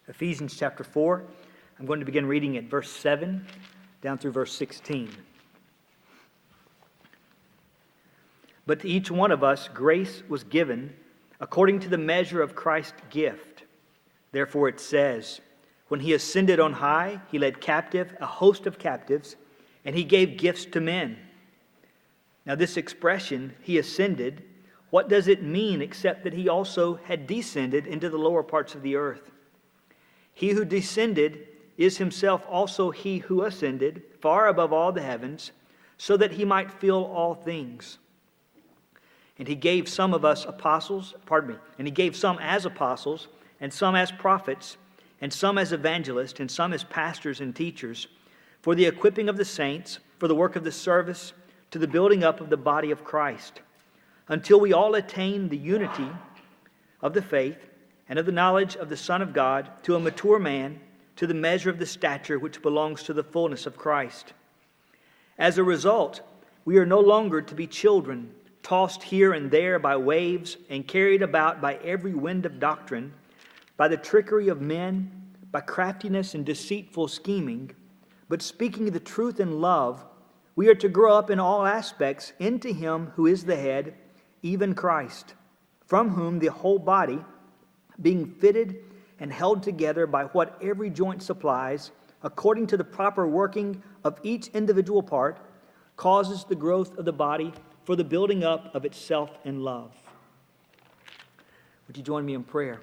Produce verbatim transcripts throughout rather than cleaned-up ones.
Ephesians chapter four. I'm going to begin reading at verse seven down through verse sixteen. But to each one of us grace was given according to the measure of Christ's gift. Therefore it says, when he ascended on high, he led captive a host of captives, and he gave gifts to men. Now this expression, he ascended, what does it mean except that he also had descended into the lower parts of the earth? He who descended is himself also he who ascended far above all the heavens, so that he might fill all things. And he gave some of us apostles, pardon me, and he gave some as apostles, and some as prophets, and some as evangelists, and some as pastors and teachers, for the equipping of the saints, for the work of the service, to the building up of the body of Christ, until we all attain the unity of the faith and of the knowledge of the Son of God, to a mature man, to the measure of the stature which belongs to the fullness of Christ. As a result, we are no longer to be children, tossed here and there by waves and carried about by every wind of doctrine, by the trickery of men, by craftiness and deceitful scheming, but speaking the truth in love, we are to grow up in all aspects into Him who is the head, even Christ, from whom the whole body, being fitted and held together by what every joint supplies, according to the proper working of each individual part, causes the growth of the body for the building up of itself in love. Would you join me in prayer?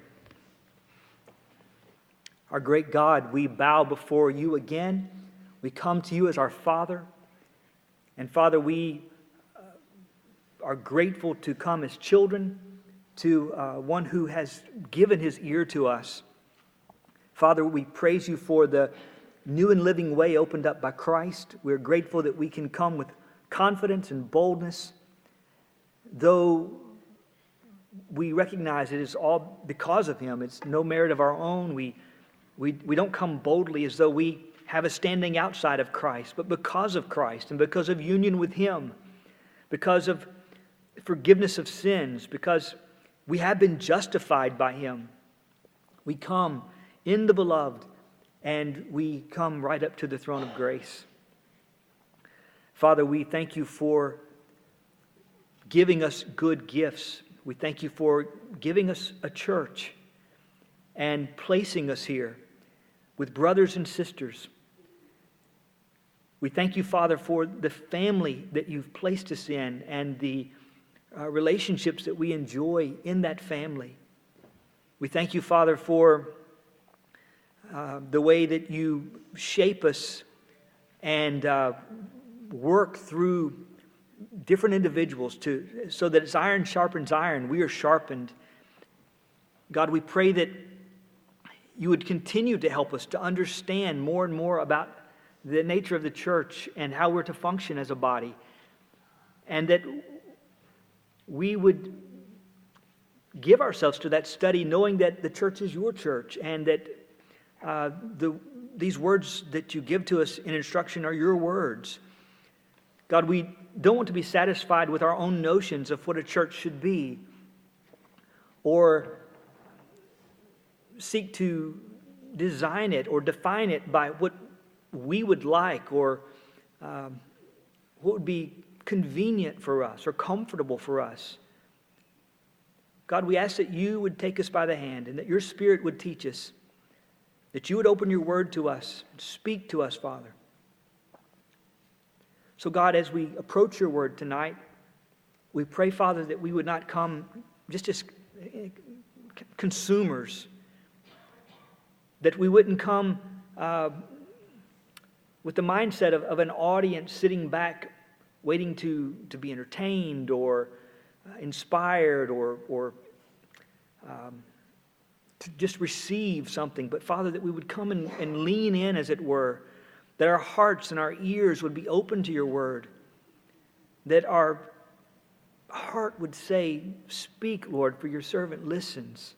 Our great God, we bow before you again. We come to you as our Father. And Father, we are grateful to come as children to uh, one who has given his ear to us. Father, we praise you for the new and living way opened up by Christ. We're grateful that we can come with confidence and boldness, though we recognize it is all because of him. It's no merit of our own. We, we, we don't come boldly as though we have a standing outside of Christ, but because of Christ and because of union with him, because of forgiveness of sins, because we have been justified by him. We come in the beloved, and we come right up to the throne of grace. Father, we thank you for giving us good gifts. We thank you for giving us a church and placing us here with brothers and sisters. We thank you, Father, for the family that you've placed us in and the uh, relationships that we enjoy in that family. We thank you, Father, for uh, the way that you shape us and uh, work through different individuals to so that as iron sharpens iron, we are sharpened. God, we pray that you would continue to help us to understand more and more about the nature of the church and how we're to function as a body, and that we would give ourselves to that study, knowing that the church is your church, and that uh, the these words that you give to us in instruction are your words. God, we don't want to be satisfied with our own notions of what a church should be, or seek to design it or define it by what we would like, or um, what would be convenient for us or comfortable for us. God, we ask that you would take us by the hand and that your Spirit would teach us, that you would open your word to us, speak to us, Father. So God, as we approach your word tonight, we pray, Father, that we would not come just as consumers, that we wouldn't come uh, with the mindset of, of an audience sitting back waiting to, to be entertained or uh, inspired or, or um, to just receive something. But Father, that we would come and, and lean in, as it were, that our hearts and our ears would be open to your word, that our heart would say, speak, Lord, for your servant listens.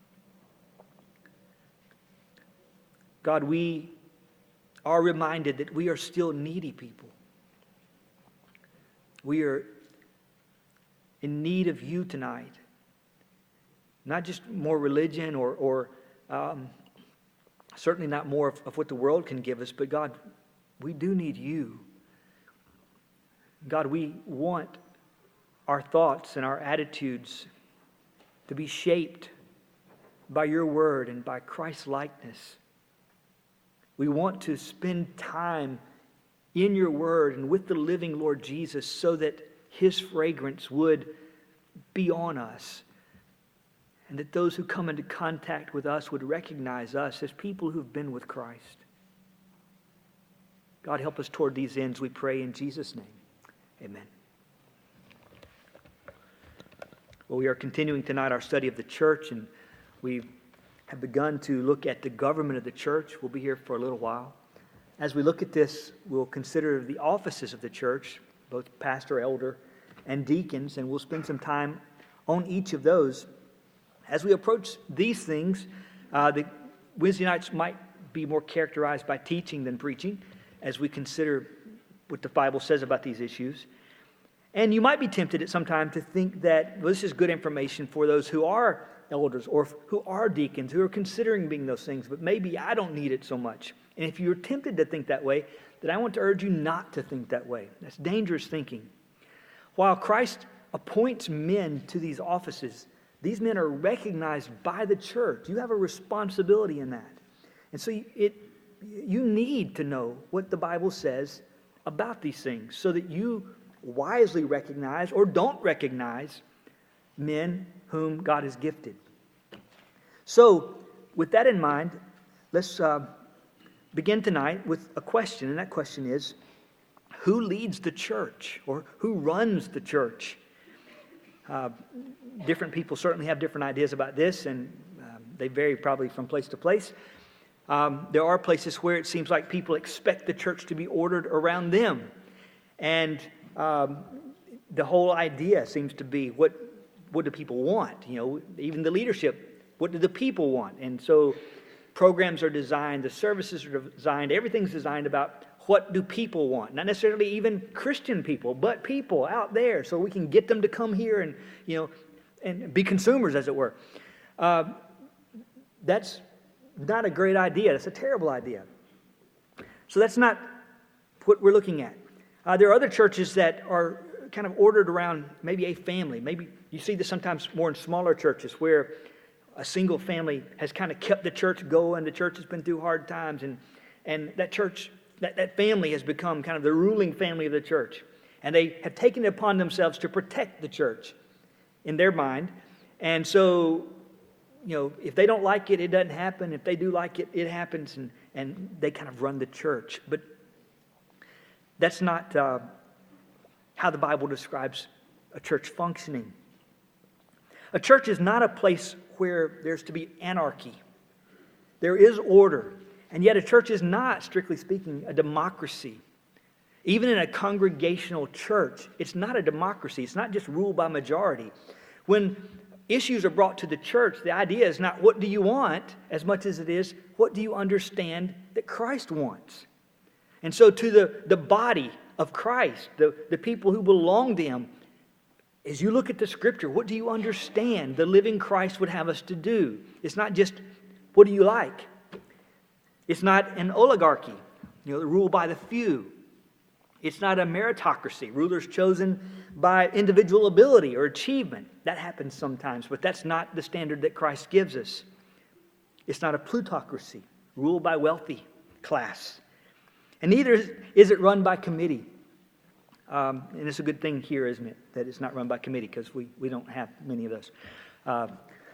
God, we are reminded that we are still needy people. We are in need of you tonight. Not just more religion or, or um, certainly not more of, of what the world can give us, but God, we do need you. God, we want our thoughts and our attitudes to be shaped by your word and by Christ's likeness. We want to spend time in your word and with the living Lord Jesus so that his fragrance would be on us, and that those who come into contact with us would recognize us as people who've been with Christ. God, help us toward these ends, we pray in Jesus' name. Amen. Well, we are continuing tonight our study of the church, and we have begun to look at the government of the church. We'll be here for a little while. As we look at this, we'll consider the offices of the church, both pastor, elder, and deacons, and we'll spend some time on each of those. As we approach these things, uh, the Wednesday nights might be more characterized by teaching than preaching, as we consider what the Bible says about these issues. And you might be tempted at some time to think that well, this is good information for those who are elders or who are deacons, who are considering being those things, but maybe I don't need it so much. And if you're tempted to think that way, then I want to urge you not to think that way. That's dangerous thinking. While Christ appoints men to these offices, these men are recognized by the church. You have a responsibility in that. And so it, you need to know what the Bible says about these things so that you wisely recognize or don't recognize men whom God has gifted. So, with that in mind, let's uh, begin tonight with a question, and that question is, who leads the church, or who runs the church? Uh, different people certainly have different ideas about this, and um, they vary probably from place to place. Um, there are places where it seems like people expect the church to be ordered around them, and um, the whole idea seems to be what what do people want? You know, even the leadership, what do the people want? And so programs are designed, the services are designed, everything's designed about what do people want? Not necessarily even Christian people, but people out there, so we can get them to come here and, you know, and be consumers, as it were. Uh, that's not a great idea. That's a terrible idea. So that's not what we're looking at. Uh, there are other churches that are kind of ordered around maybe a family. Maybe you see this sometimes more in smaller churches where a single family has kind of kept the church going. The church has been through hard times, and and that church, that, that family has become kind of the ruling family of the church. And they have taken it upon themselves to protect the church in their mind. And so, you know, if they don't like it, it doesn't happen. If they do like it, it happens, and, and they kind of run the church. But that's not uh, how the Bible describes a church functioning. A church is not a place where there's to be anarchy. There is order. And yet a church is not, strictly speaking, a democracy. Even in a congregational church, it's not a democracy. It's not just ruled by majority. When issues are brought to the church, the idea is not what do you want as much as it is what do you understand that Christ wants. And so to the, the body of Christ, the, the people who belong to Him, as you look at the Scripture, what do you understand the living Christ would have us to do? It's not just, what do you like? It's not an oligarchy, you know, ruled by the few. It's not a meritocracy, rulers chosen by individual ability or achievement. That happens sometimes, but that's not the standard that Christ gives us. It's not a plutocracy, ruled by wealthy class. And neither is it run by committee. Um, and it's a good thing here, isn't it, that it's not run by committee, because we, we don't have many of those. Uh,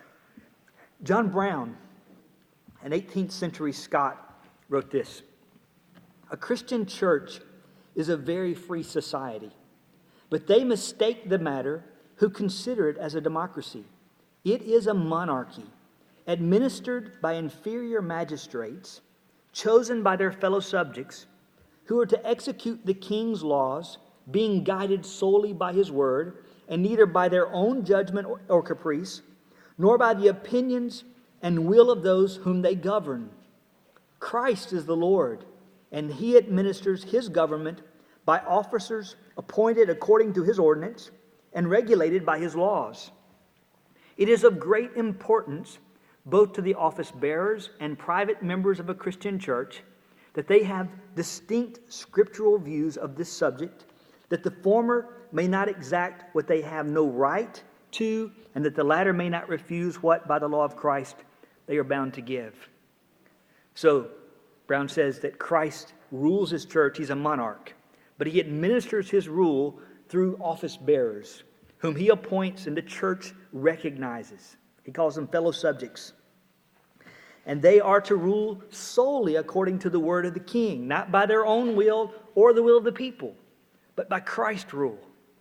John Brown, an eighteenth century Scot, wrote this: "A Christian church is a very free society, but they mistake the matter who consider it as a democracy. It is a monarchy, administered by inferior magistrates, chosen by their fellow subjects, who are to execute the king's laws, being guided solely by his word, and neither by their own judgment or, or caprice, nor by the opinions and will of those whom they govern. Christ is the Lord, and He administers His government by officers appointed according to His ordinance and regulated by His laws. It is of great importance both to the office bearers and private members of a Christian church, that they have distinct scriptural views of this subject, that the former may not exact what they have no right to, and that the latter may not refuse what, by the law of Christ, they are bound to give. So, Brown says that Christ rules his church. He's a monarch, but he administers his rule through office bearers, whom he appoints and the church recognizes. He calls them fellow subjects. And they are to rule solely according to the word of the king, not by their own will or the will of the people, but by Christ's rule.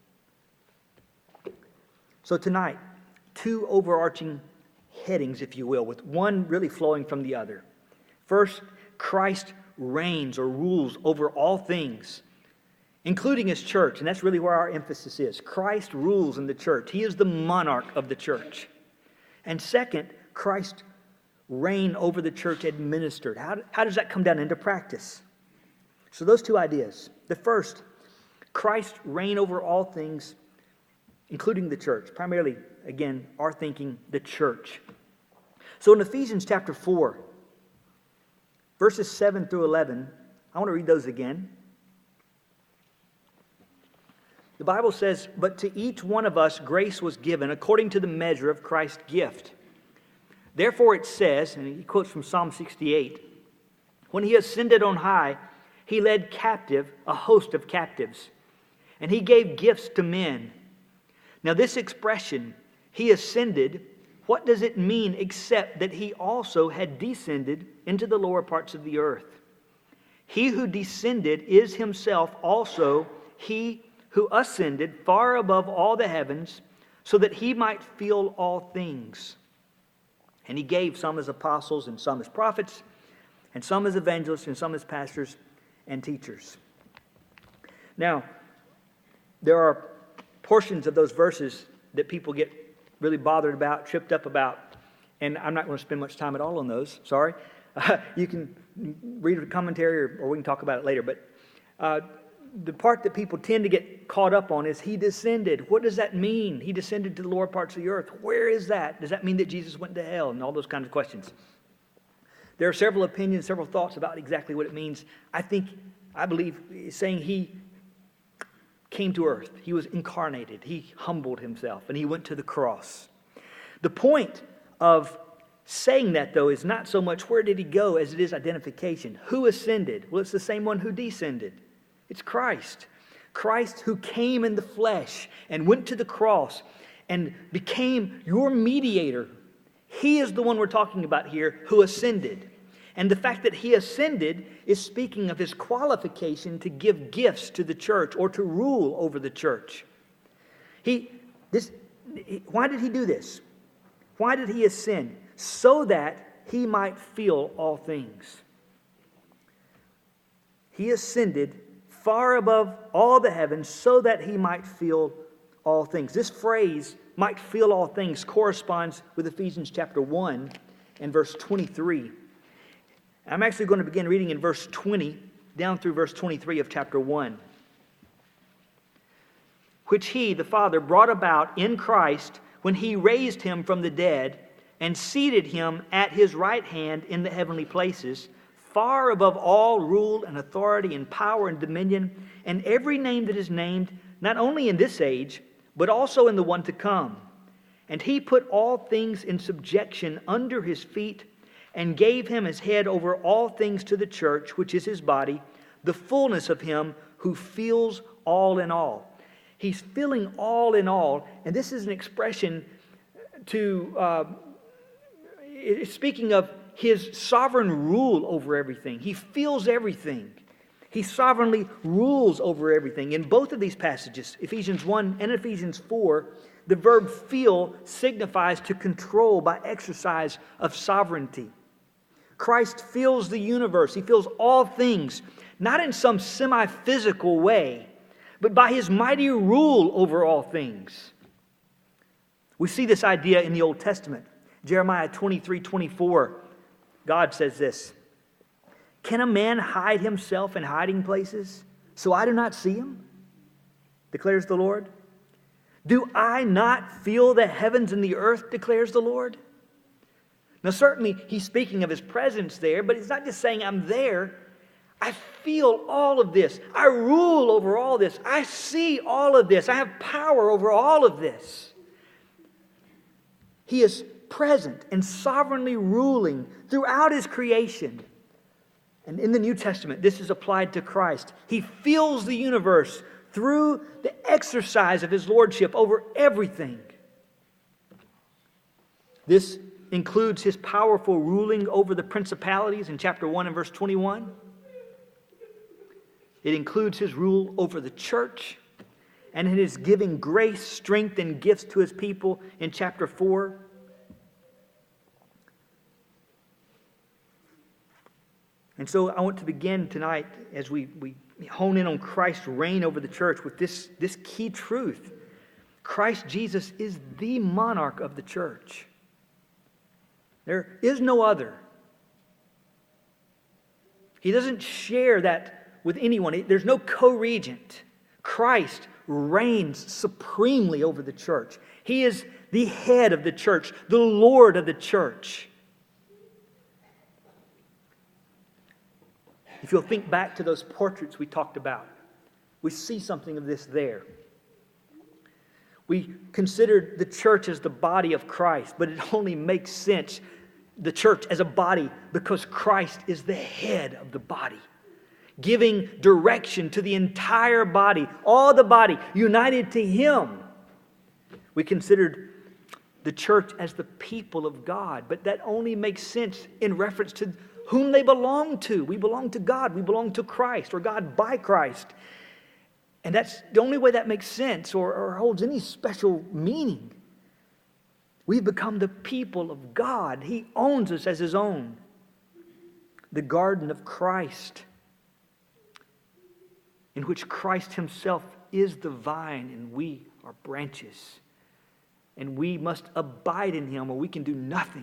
So tonight, two overarching headings, if you will, with one really flowing from the other. First, Christ reigns or rules over all things, including his church, and that's really where our emphasis is. Christ rules in the church. He is the monarch of the church. And second, Christ reign over the church administered. How, how does that come down into practice? So those two ideas. The first, Christ reign over all things, including the church. Primarily, again, our thinking, the church. So in Ephesians chapter four, verses seven through eleven, I want to read those again. The Bible says, "But to each one of us grace was given according to the measure of Christ's gift. Therefore it says," and he quotes from Psalm sixty-eight, "When he ascended on high, he led captive a host of captives, and he gave gifts to men." Now this expression, "he ascended," what does it mean except that he also had descended into the lower parts of the earth? He who descended is himself also he who ascended far above all the heavens, so that he might fill all things. And he gave some as apostles, and some as prophets, and some as evangelists, and some as pastors and teachers. Now, there are portions of those verses that people get really bothered about, tripped up about, and I'm not going to spend much time at all on those, sorry. Uh, you can read a commentary, or, or we can talk about it later, but uh, the part that people tend to get caught up on is he descended. What does that mean? He descended to the lower parts of the earth. Where is that? Does that mean that Jesus went to hell? And all those kinds of questions. There are several opinions, several thoughts about exactly what it means. I think, I believe, saying he came to earth. He was incarnated. He humbled himself, and he went to the cross. The point of saying that, though, is not so much where did he go as it is identification. Who ascended? Well, it's the same one who descended. It's Christ. Christ who came in the flesh and went to the cross and became your mediator. He is the one we're talking about here who ascended. And the fact that he ascended is speaking of his qualification to give gifts to the church or to rule over the church. He, this, why did he do this? Why did he ascend? So that he might fill all things. He ascended far above all the heavens so that he might fill all things. This phrase, might fill all things, corresponds with Ephesians chapter one and verse twenty-three. I'm actually going to begin reading in verse twenty down through verse twenty-three of chapter one. "Which he, the Father, brought about in Christ when he raised him from the dead and seated him at his right hand in the heavenly places, far above all rule and authority and power and dominion, and every name that is named, not only in this age, but also in the one to come. And he put all things in subjection under his feet, and gave him as head over all things to the church, which is his body, the fullness of him who fills all in all." He's filling all in all, and this is an expression to, uh, speaking of his sovereign rule over everything. He fills everything. He sovereignly rules over everything. In both of these passages, Ephesians one and Ephesians four, the verb fill signifies to control by exercise of sovereignty. Christ fills the universe. He fills all things, not in some semi-physical way, but by his mighty rule over all things. We see this idea in the Old Testament. Jeremiah twenty-three twenty-four. God says this, "Can a man hide himself in hiding places, so I do not see him? Declares the Lord. Do I not feel the heavens and the earth, declares the Lord? Now, certainly, he's speaking of his presence there, but he's not just saying, I'm there. I feel all of this. I rule over all this. I see all of this. I have power over all of this. He is present and sovereignly ruling throughout his creation. And in the New Testament, this is applied to Christ. He fills the universe through the exercise of his lordship over everything. This includes his powerful ruling over the principalities in chapter one and verse twenty-one. It includes his rule over the church, and it is giving grace, strength, and gifts to his people in chapter four. And so I want to begin tonight as we, we hone in on Christ's reign over the church with this, this key truth. Christ Jesus is the monarch of the church. There is no other. He doesn't share that with anyone. There's no co-regent. Christ reigns supremely over the church. He is the head of the church, the Lord of the church. If you'll think back to those portraits we talked about, we see something of this there. We considered the church as the body of Christ, but it only makes sense, the church as a body, because Christ is the head of the body, giving direction to the entire body, all the body, united to Him. We considered the church as the people of God, but that only makes sense in reference to whom they belong to. We belong to God. We belong to Christ, or God by Christ. And that's the only way that makes sense or, or holds any special meaning. We've become the people of God. He owns us as His own. The garden of Christ, in which Christ Himself is the vine and we are branches. And we must abide in Him or we can do nothing.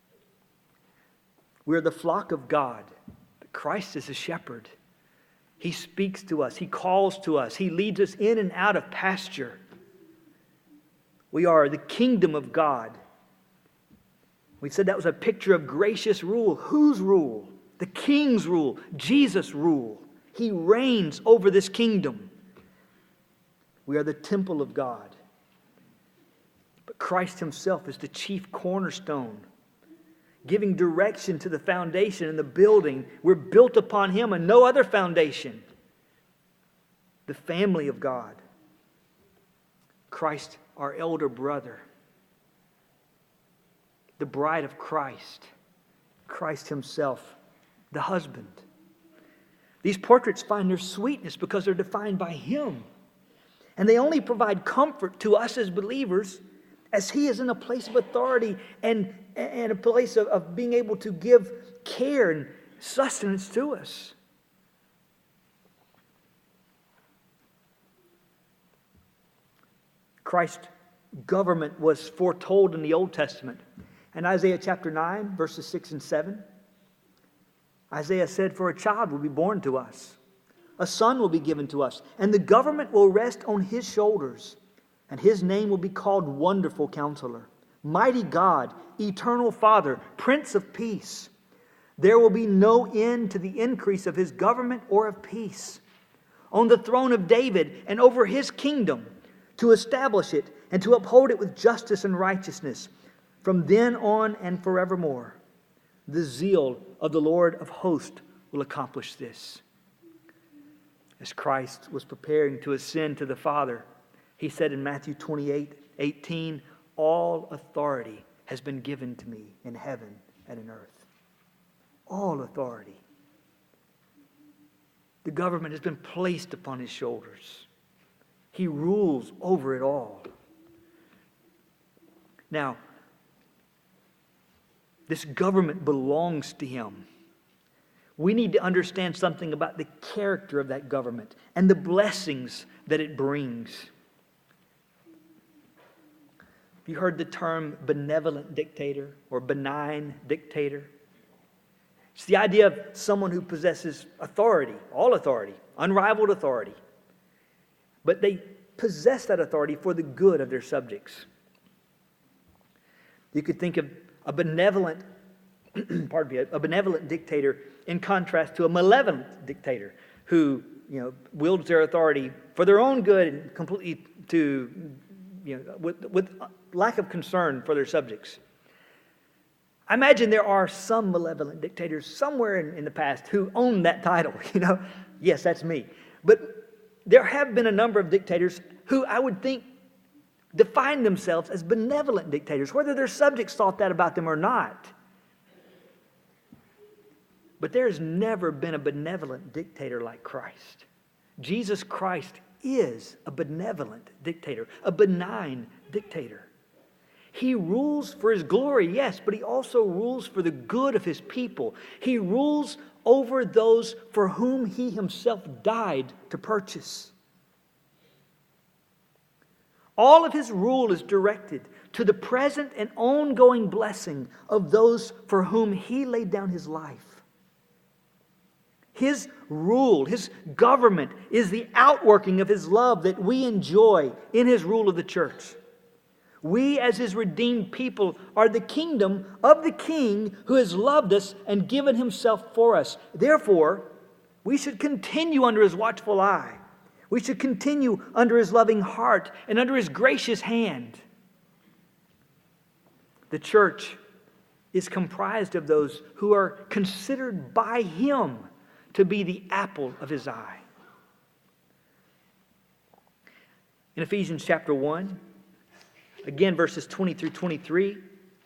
We're the flock of God. But Christ is a shepherd. He speaks to us. He calls to us. He leads us in and out of pasture. We are the kingdom of God. We said that was a picture of gracious rule. Whose rule? The King's rule. Jesus' rule. He reigns over this kingdom. We are the temple of God. But Christ Himself is the chief cornerstone, giving direction to the foundation and the building. We're built upon Him and no other foundation. The family of God. Christ, our elder brother. The bride of Christ. Christ Himself, the husband. These portraits find their sweetness because they're defined by Him. And they only provide comfort to us as believers as He is in a place of authority and, and a place of, of being able to give care and sustenance to us. Christ's government was foretold in the Old Testament. In Isaiah chapter nine, verses six and seven, Isaiah said, "For a child will be born to us, a son will be given to us, and the government will rest on His shoulders. And His name will be called Wonderful Counselor, Mighty God, Eternal Father, Prince of Peace. There will be no end to the increase of His government or of peace. On the throne of David and over His kingdom, to establish it and to uphold it with justice and righteousness, from then on and forevermore. The zeal of the Lord of hosts will accomplish this." As Christ was preparing to ascend to the Father, He said in Matthew twenty-eight eighteen, "All authority has been given to me in heaven and in earth." All authority. The government has been placed upon His shoulders. He rules over it all. Now, this government belongs to Him. We need to understand something about the character of that government and the blessings that it brings. You heard the term benevolent dictator or benign dictator? It's the idea of someone who possesses authority, all authority, unrivaled authority. But they possess that authority for the good of their subjects. You could think of a benevolent pardon me, a benevolent dictator in contrast to a malevolent dictator who, you know, wields their authority for their own good and completely to, you know, with, with lack of concern for their subjects. I imagine there are some malevolent dictators somewhere in, in the past who own that title, you know. Yes, that's me. But there have been a number of dictators who I would think define themselves as benevolent dictators, whether their subjects thought that about them or not. But there has never been a benevolent dictator like Christ. Jesus Christ is a benevolent dictator, a benign dictator. He rules for His glory, yes, but He also rules for the good of His people. He rules over those for whom He Himself died to purchase. All of His rule is directed to the present and ongoing blessing of those for whom He laid down His life. His rule, His government is the outworking of His love that we enjoy in His rule of the church. We as His redeemed people are the kingdom of the King who has loved us and given Himself for us. Therefore, we should continue under His watchful eye. We should continue under His loving heart and under His gracious hand. The church is comprised of those who are considered by Him to be the apple of His eye. In Ephesians chapter one, again verses twenty through twenty-three,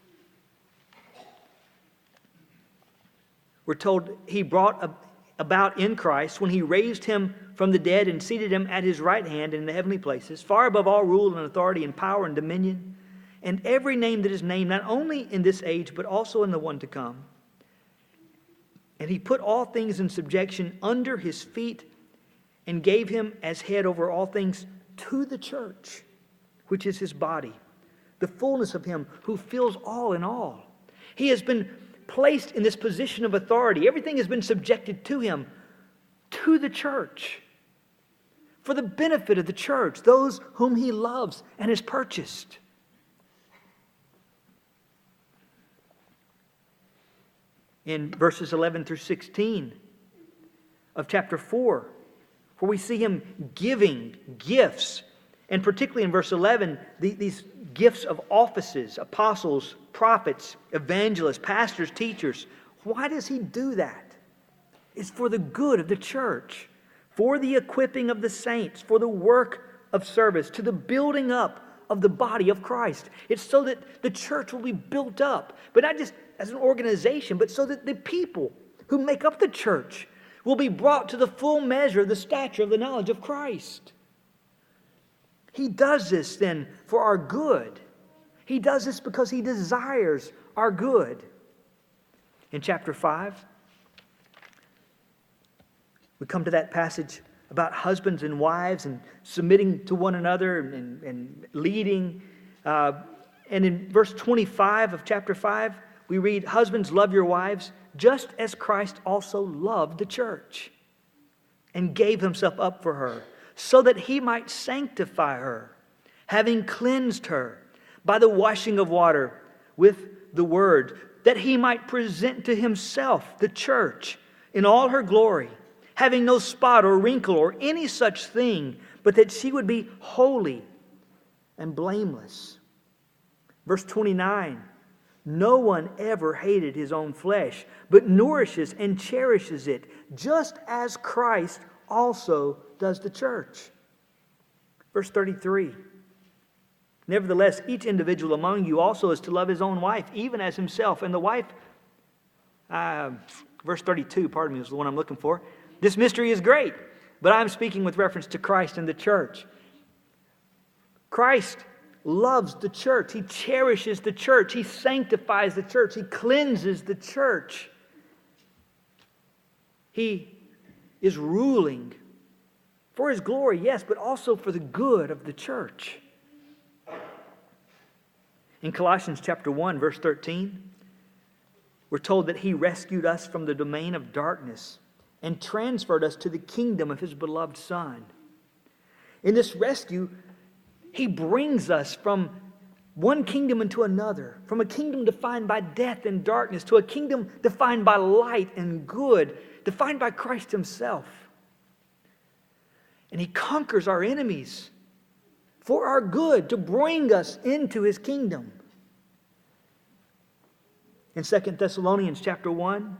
we're told He brought about in Christ when He raised Him from the dead and seated Him at His right hand in the heavenly places, far above all rule and authority and power and dominion, and every name that is named, not only in this age, but also in the one to come. And He put all things in subjection under His feet and gave Him as head over all things to the church, which is His body, the fullness of Him who fills all in all. He has been placed in this position of authority. Everything has been subjected to Him, to the church, for the benefit of the church, those whom He loves and has purchased. In verses eleven through sixteen of chapter four, where we see Him giving gifts, and particularly in verse eleven, these gifts of offices, apostles, prophets, evangelists, pastors, teachers. Why does He do that? It's for the good of the church, for the equipping of the saints, for the work of service, to the building up of the body of Christ. It's so that the church will be built up, but not just as an organization, but so that the people who make up the church will be brought to the full measure of the stature of the knowledge of Christ. He does this then for our good. He does this because He desires our good. In chapter five, we come to that passage about husbands and wives and submitting to one another and, and leading. Uh, and in verse twenty-five of chapter five, we read, "Husbands, love your wives, just as Christ also loved the church and gave Himself up for her, so that He might sanctify her, having cleansed her by the washing of water with the word, that He might present to Himself the church in all her glory, having no spot or wrinkle or any such thing, but that she would be holy and blameless." Verse twenty-nine, "No one ever hated his own flesh, but nourishes and cherishes it, just as Christ also does the church." Verse thirty-three, "Nevertheless, each individual among you also is to love his own wife, even as himself." And the wife, uh, verse thirty-two, pardon me, is the one I'm looking for. "This mystery is great, but I'm speaking with reference to Christ and the church." Christ loves the church. He cherishes the church. He sanctifies the church. He cleanses the church. He is ruling for His glory, yes, but also for the good of the church. In Colossians chapter one, verse thirteen, we're told that He rescued us from the domain of darkness and transferred us to the kingdom of His beloved Son. In this rescue, He brings us from one kingdom into another, from a kingdom defined by death and darkness to a kingdom defined by light and good, defined by Christ himself. And he conquers our enemies for our good, to bring us into his kingdom. In Second Thessalonians chapter one,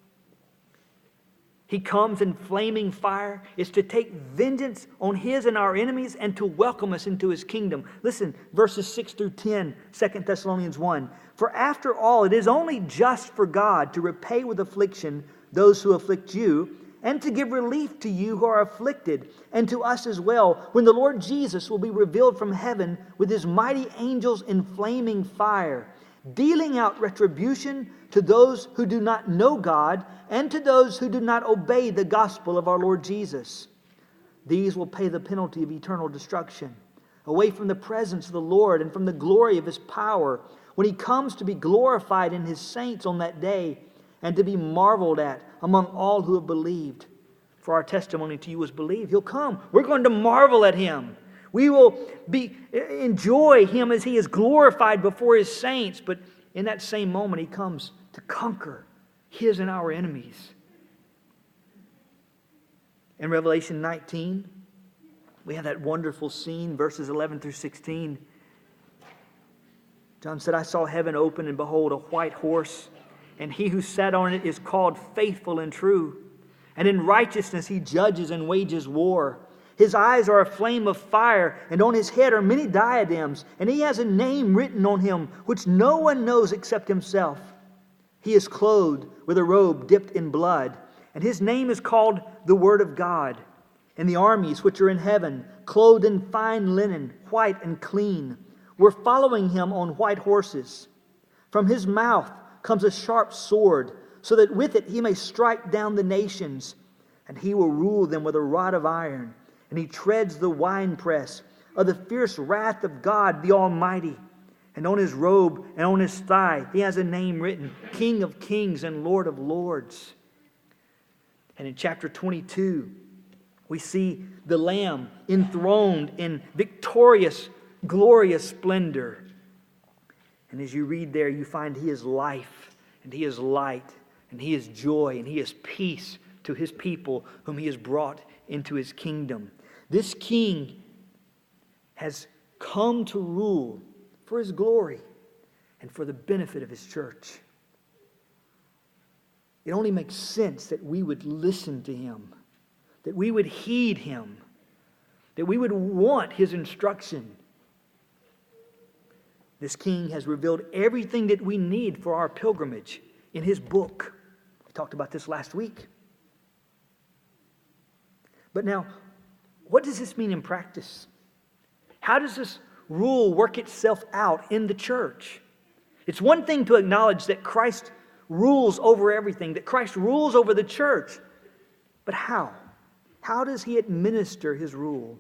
he comes in flaming fire. It's to take vengeance on his and our enemies and to welcome us into his kingdom. Listen, verses six through ten, Second Thessalonians one. For after all, it is only just for God to repay with affliction those who afflict you, and to give relief to you who are afflicted, and to us as well, when the Lord Jesus will be revealed from heaven with his mighty angels in flaming fire, dealing out retribution to those who do not know God and to those who do not obey the gospel of our Lord Jesus. These will pay the penalty of eternal destruction, away from the presence of the Lord and from the glory of his power, when he comes to be glorified in his saints on that day and to be marveled at among all who have believed. For our testimony to you is believed. He'll come. We're going to marvel at him. We will be enjoy him as he is glorified before his saints. But in that same moment, he comes to conquer his and our enemies. In Revelation nineteen, we have that wonderful scene, verses eleven through sixteen. John said, I saw heaven open, and behold, a white horse, and he who sat on it is called Faithful and True. And in righteousness he judges and wages war. His eyes are a flame of fire, and on his head are many diadems, and he has a name written on him which no one knows except himself. He is clothed with a robe dipped in blood, and his name is called the Word of God. And the armies which are in heaven, clothed in fine linen, white and clean, were following him on white horses. From his mouth comes a sharp sword, so that with it he may strike down the nations, and he will rule them with a rod of iron. And he treads the winepress of the fierce wrath of God the Almighty. And on his robe and on his thigh he has a name written, King of Kings and Lord of Lords. And in chapter twenty-two, we see the Lamb enthroned in victorious, glorious splendor. And as you read there, you find he is life, and he is light, and he is joy, and he is peace to his people whom he has brought into his kingdom. This king has come to rule for his glory and for the benefit of his church. It only makes sense that we would listen to him, that we would heed him, that we would want his instruction. This king has revealed everything that we need for our pilgrimage in his book. We talked about this last week. But now, what does this mean in practice? How does this rule work itself out in the church? It's one thing to acknowledge that Christ rules over everything, that Christ rules over the church. But how? How does he administer his rule?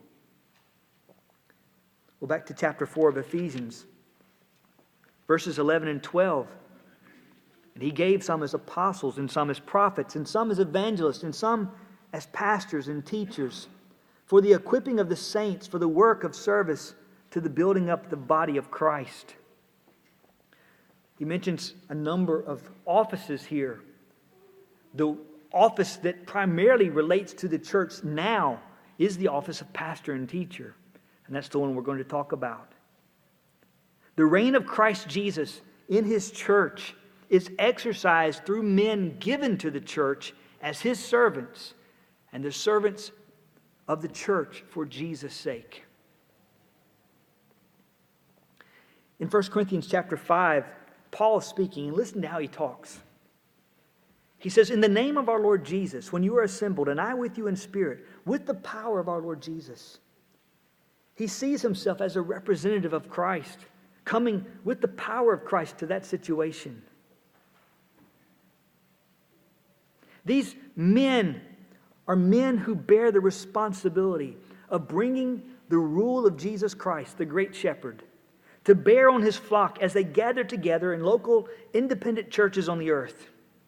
Well, back to chapter four of Ephesians, verses eleven and twelve. And he gave some as apostles, and some as prophets, and some as evangelists, and some as pastors and teachers, for the equipping of the saints, for the work of service, to the building up the body of Christ. He mentions a number of offices here. The office that primarily relates to the church now is the office of pastor and teacher. And that's the one we're going to talk about. The reign of Christ Jesus in his church is exercised through men given to the church as his servants, and the servants of the church for Jesus' sake. In First Corinthians chapter five, Paul is speaking, and listen to how he talks. He says, in the name of our Lord Jesus, when you are assembled, and I with you in spirit, with the power of our Lord Jesus. He sees himself as a representative of Christ, coming with the power of Christ to that situation. These men are men who bear the responsibility of bringing the rule of Jesus Christ, the great shepherd, to bear on his flock as they gather together in local independent churches on the earth.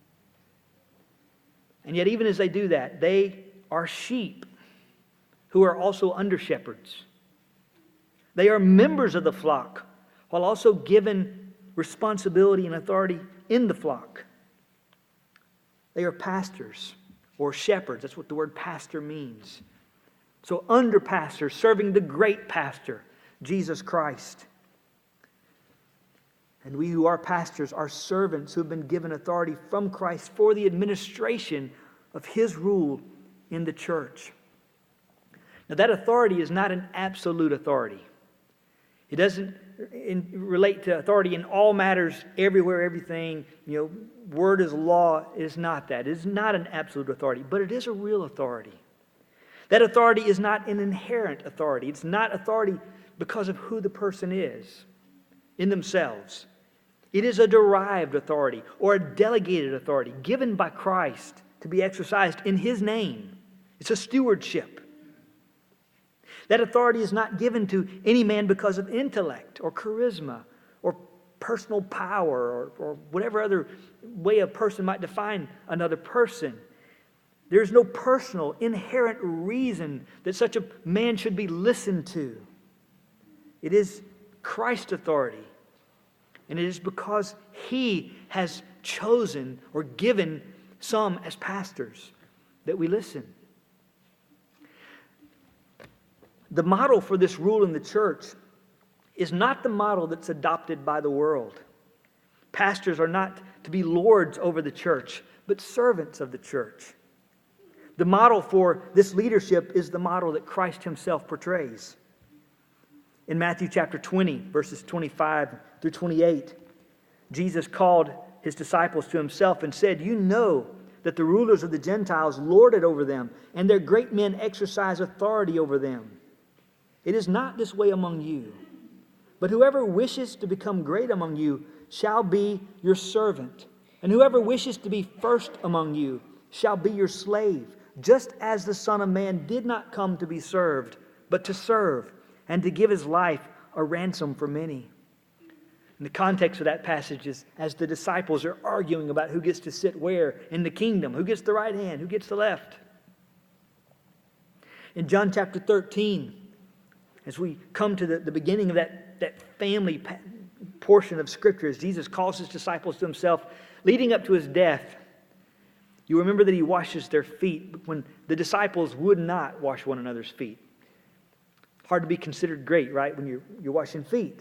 And yet even as they do that, they are sheep who are also under shepherds. They are members of the flock, while also given responsibility and authority in the flock. They are pastors or shepherds. That's what the word pastor means. So under pastors, serving the great pastor, Jesus Christ. And we who are pastors are servants who have been given authority from Christ for the administration of His rule in the church. Now that authority is not an absolute authority. It doesn't in, relate to authority in all matters, everywhere, everything. You know, word is law. It is not that. It is not an absolute authority, but it is a real authority. That authority is not an inherent authority. It's not authority because of who the person is in themselves. It is a derived authority or a delegated authority given by Christ to be exercised in His name. It's a stewardship. That authority is not given to any man because of intellect or charisma or personal power or, or whatever other way a person might define another person. There is no personal, inherent reason that such a man should be listened to. It is Christ's authority. And it is because He has chosen or given some as pastors that we listen. The model for this rule in the church is not the model that's adopted by the world. Pastors are not to be lords over the church, but servants of the church. The model for this leadership is the model that Christ Himself portrays. In Matthew chapter twenty, verses twenty-five through twenty-eight, Jesus called His disciples to Himself and said, "You know that the rulers of the Gentiles lord it over them, and their great men exercise authority over them. It is not this way among you. But whoever wishes to become great among you shall be your servant. And whoever wishes to be first among you shall be your slave, just as the Son of Man did not come to be served, but to serve, and to give His life a ransom for many." And the context of that passage is as the disciples are arguing about who gets to sit where in the kingdom, who gets the right hand, who gets the left. In John chapter thirteen, as we come to the, the beginning of that, that family pa- portion of Scripture, as Jesus calls His disciples to Himself, leading up to His death, you remember that He washes their feet when the disciples would not wash one another's feet. Hard to be considered great, right, when you're, you're washing feet.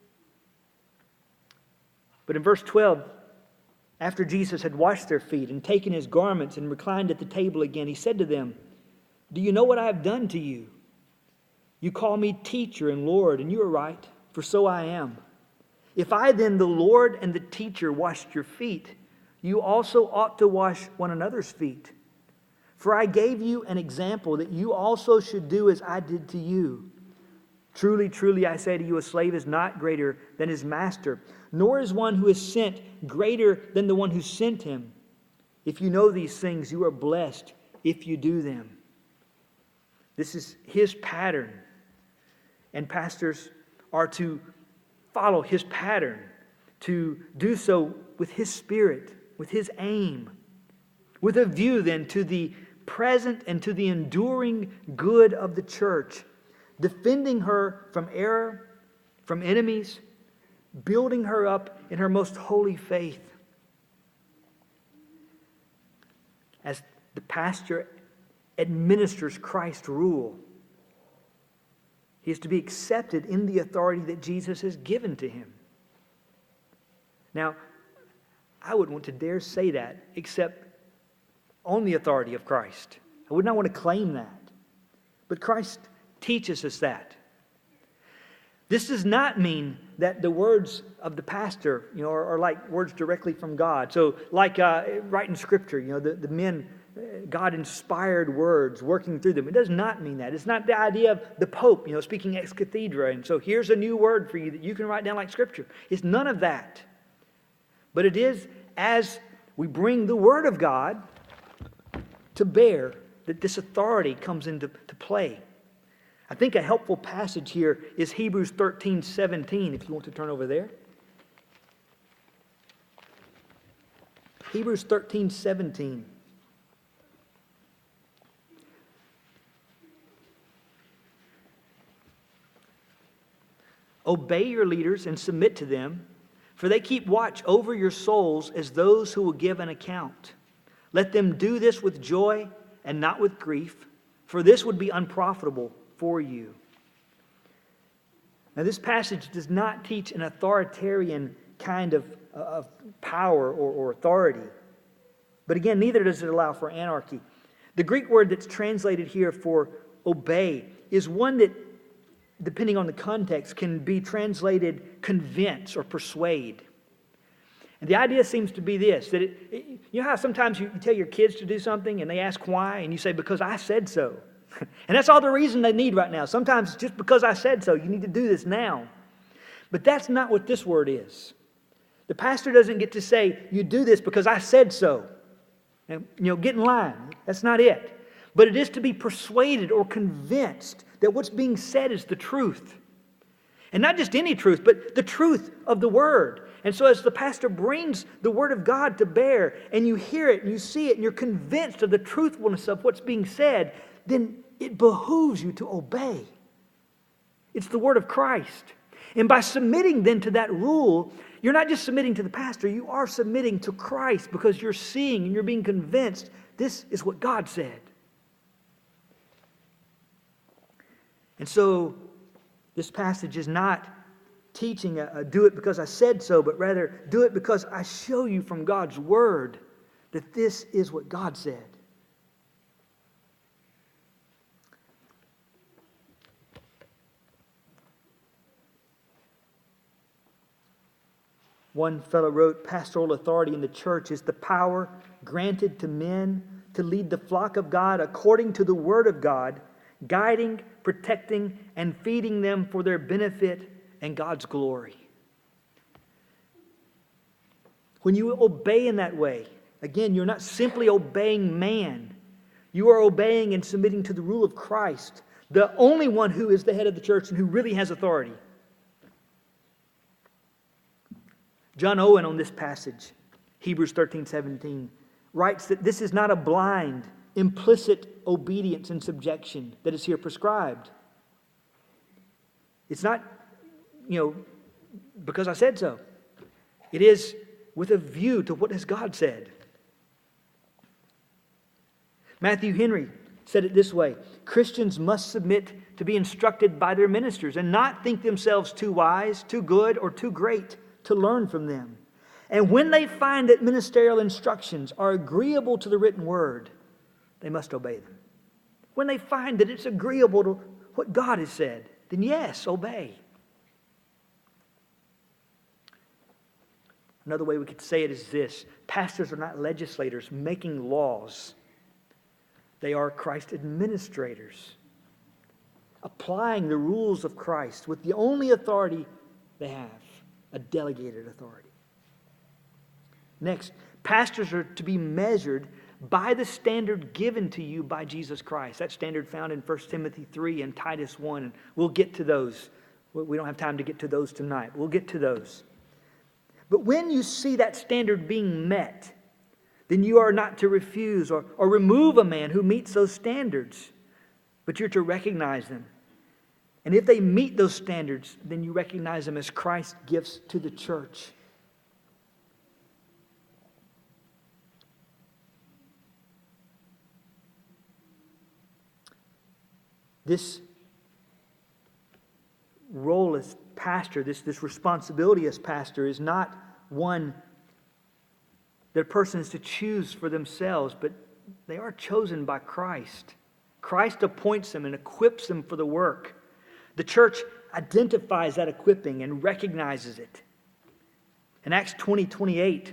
But in verse twelve, after Jesus had washed their feet and taken His garments and reclined at the table again, He said to them, "Do you know what I have done to you? You call me teacher and Lord, and you are right, for so I am. If I then, the Lord and the teacher, washed your feet, you also ought to wash one another's feet. For I gave you an example that you also should do as I did to you. Truly, truly, I say to you, a slave is not greater than his master, nor is one who is sent greater than the one who sent him. If you know these things, you are blessed if you do them." This is His pattern. And pastors are to follow His pattern, to do so with His Spirit, with His aim, with a view then to the present and to the enduring good of the church, defending her from error, from enemies, building her up in her most holy faith. As the pastor administers Christ's rule, he is to be accepted in the authority that Jesus has given to him. Now, I wouldn't want to dare say that except on the authority of Christ. I would not want to claim that. But Christ teaches us that. This does not mean that the words of the pastor, you know, are, are like words directly from God. So, like uh, writing Scripture, you know, the, the men, God-inspired words working through them. It does not mean that. It's not the idea of the Pope, you know, speaking ex cathedra, and so here's a new word for you that you can write down like Scripture. It's none of that. But it is as we bring the Word of God to bear that this authority comes into to play. I think a helpful passage here is Hebrews thirteen seventeen, if you want to turn over there. Hebrews thirteen seventeen. Obey your leaders and submit to them, for they keep watch over your souls as those who will give an account. Let them do this with joy and not with grief, for this would be unprofitable for you. Now, this passage does not teach an authoritarian kind of, of power or, or authority. But again, neither does it allow for anarchy. The Greek word that's translated here for obey is one that, depending on the context, can be translated convince or persuade. And the idea seems to be this, that it, it, you know how sometimes you, you tell your kids to do something and they ask why, and you say, because I said so. And that's all the reason they need right now. Sometimes it's just because I said so. You need to do this now. But that's not what this word is. The pastor doesn't get to say, you do this because I said so. And, you know, get in line. That's not it. But it is to be persuaded or convinced that what's being said is the truth. And not just any truth, but the truth of the Word. And so as the pastor brings the Word of God to bear, and you hear it, and you see it, and you're convinced of the truthfulness of what's being said, then it behooves you to obey. It's the Word of Christ. And by submitting then to that rule, you're not just submitting to the pastor, you are submitting to Christ because you're seeing and you're being convinced this is what God said. And so this passage is not teaching a, a do it because I said so, but rather do it because I show you from God's Word that this is what God said. One fellow wrote, pastoral authority in the church is the power granted to men to lead the flock of God according to the Word of God, guiding, protecting, and feeding them for their benefit and God's glory. When you obey in that way, again, you're not simply obeying man. You are obeying and submitting to the rule of Christ, the only one who is the head of the church and who really has authority. John Owen on this passage, Hebrews thirteen seventeen, writes that this is not a blind, implicit obedience and subjection that is here prescribed. It's not, you know, because I said so. It is with a view to what has God said. Matthew Henry said it this way, Christians must submit to be instructed by their ministers and not think themselves too wise, too good, or too great to learn from them. And when they find that ministerial instructions are agreeable to the written word, they must obey them. When they find that it's agreeable to what God has said, then yes, obey. Another way we could say it is this. Pastors are not legislators making laws. They are Christ administrators, applying the rules of Christ with the only authority they have, a delegated authority. Next, pastors are to be measured by the standard given to you by Jesus Christ. That standard found in First Timothy three and Titus one. And we'll get to those. We don't have time to get to those tonight. We'll get to those. But when you see that standard being met, then you are not to refuse or, or remove a man who meets those standards, but you're to recognize them. And if they meet those standards, then you recognize them as Christ's gifts to the church. This role as pastor, this, this responsibility as pastor is not one that a person is to choose for themselves, but they are chosen by Christ. Christ appoints them and equips them for the work. The church identifies that equipping and recognizes it. In Acts twenty twenty-eight,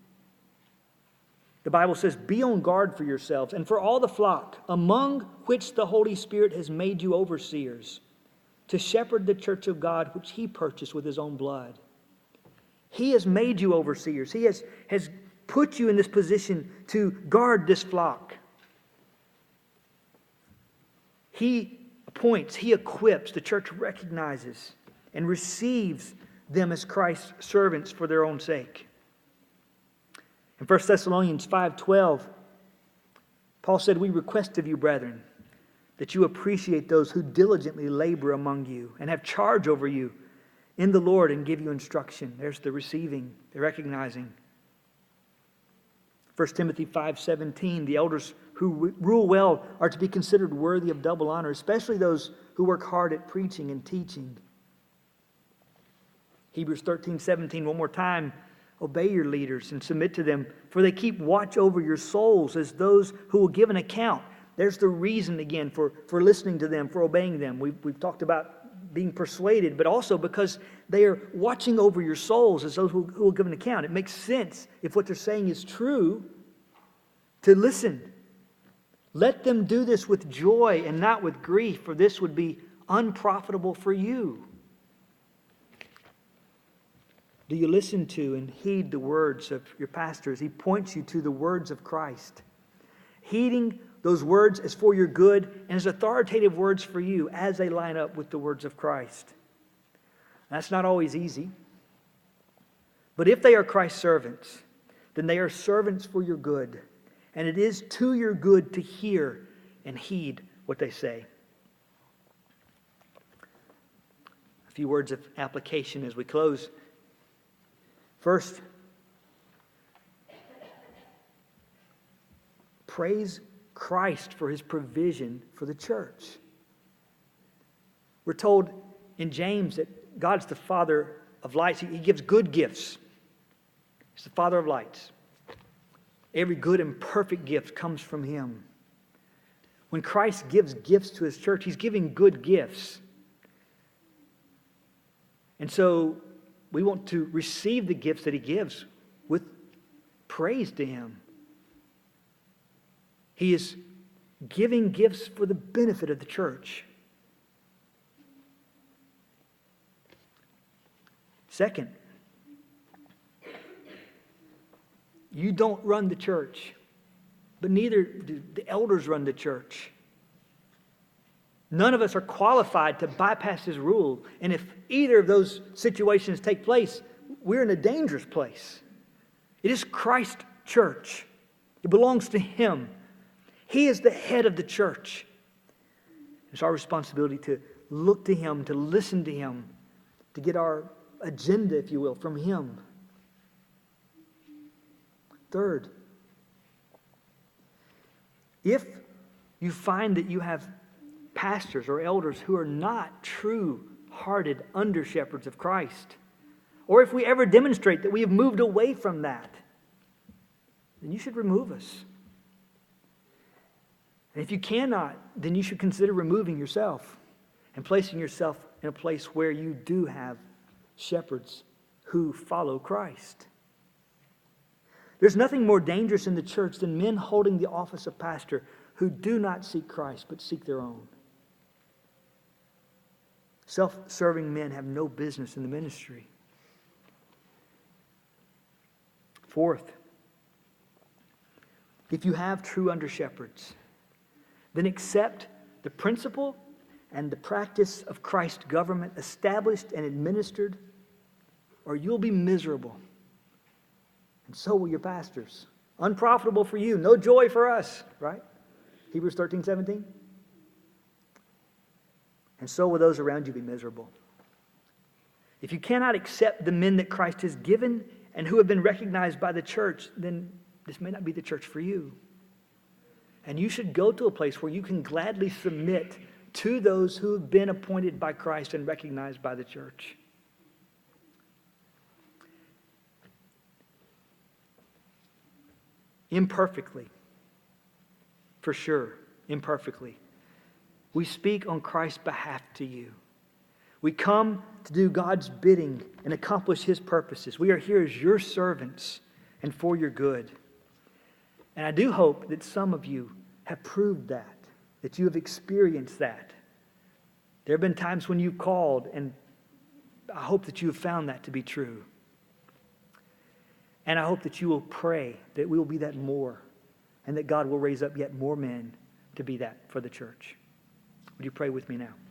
the Bible says, be on guard for yourselves and for all the flock, among which the Holy Spirit has made you overseers, to shepherd the church of God, which He purchased with His own blood. He has made you overseers. He has, has put you in this position to guard this flock. He appoints, He equips, the church recognizes and receives them as Christ's servants for their own sake. In First Thessalonians five twelve, Paul said, we request of you, brethren, that you appreciate those who diligently labor among you and have charge over you in the Lord and give you instruction. There's the receiving, the recognizing. First Timothy five seventeen, the elders who rule well are to be considered worthy of double honor, especially those who work hard at preaching and teaching. Hebrews thirteen seventeen, one more time, obey your leaders and submit to them, for they keep watch over your souls as those who will give an account. There's the reason again for, for listening to them, for obeying them. We've, we've talked about being persuaded, but also because they are watching over your souls as those who, who will give an account. It makes sense, if what they're saying is true, to listen. Let them do this with joy and not with grief, for this would be unprofitable for you. Do you listen to and heed the words of your pastor as he points you to the words of Christ? Heeding those words as for your good and as authoritative words for you as they line up with the words of Christ. That's not always easy. But if they are Christ's servants, then they are servants for your good. And it is to your good to hear and heed what they say. A few words of application as we close. First, praise Christ for His provision for the church. We're told in James that God's the Father of lights. He gives good gifts. He's the Father of lights. Every good and perfect gift comes from Him. When Christ gives gifts to His church, He's giving good gifts. And so we want to receive the gifts that He gives with praise to Him. He is giving gifts for the benefit of the church. Second, you don't run the church, but neither do the elders run the church. None of us are qualified to bypass His rule. And if either of those situations take place, we're in a dangerous place. It is Christ's church. It belongs to Him. He is the head of the church. It's our responsibility to look to Him, to listen to Him, to get our agenda, if you will, from Him. Third, if you find that you have pastors or elders who are not true-hearted under-shepherds of Christ, or if we ever demonstrate that we have moved away from that, then you should remove us. And if you cannot, then you should consider removing yourself and placing yourself in a place where you do have shepherds who follow Christ. There's nothing more dangerous in the church than men holding the office of pastor who do not seek Christ but seek their own. Self-serving men have no business in the ministry. Fourth, if you have true under-shepherds, then accept the principle and the practice of Christ's government established and administered, or you'll be miserable. And so will your pastors. Unprofitable for you, no joy for us, right? Hebrews thirteen seventeen. And so will those around you be miserable. If you cannot accept the men that Christ has given and who have been recognized by the church, then this may not be the church for you. And you should go to a place where you can gladly submit to those who have been appointed by Christ and recognized by the church. Imperfectly, for sure, imperfectly, we speak on Christ's behalf to you. We come to do God's bidding and accomplish His purposes. We are here as your servants and for your good. And I do hope that some of you have proved that, that you have experienced that. There have been times when you've called, and I hope that you have found that to be true. And I hope that you will pray that we will be that more, and that God will raise up yet more men to be that for the church. Would you pray with me now?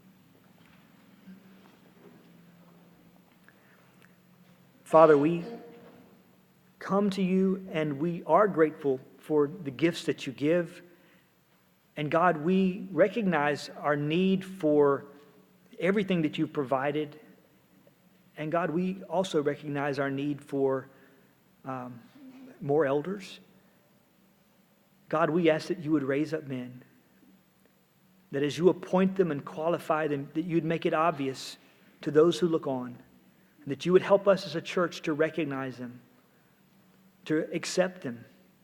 Father, we come to you and we are grateful for the gifts that you give. And God, we recognize our need for everything that you've provided. And God, we also recognize our need for um, more elders. God, we ask that you would raise up men, that as you appoint them and qualify them, that you'd make it obvious to those who look on, and that you would help us as a church to recognize them, to accept them.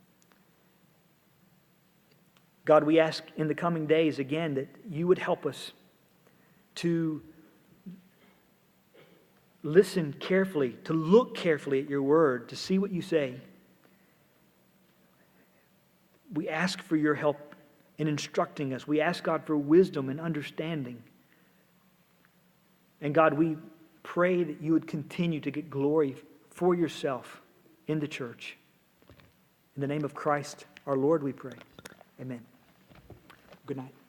God, we ask in the coming days again that you would help us to listen carefully, to look carefully at your word, to see what you say. We ask for your help in instructing us. We ask, God, for wisdom and understanding. And God, we pray that you would continue to get glory for yourself in the church. In the name of Christ, our Lord, we pray. Amen. Good night.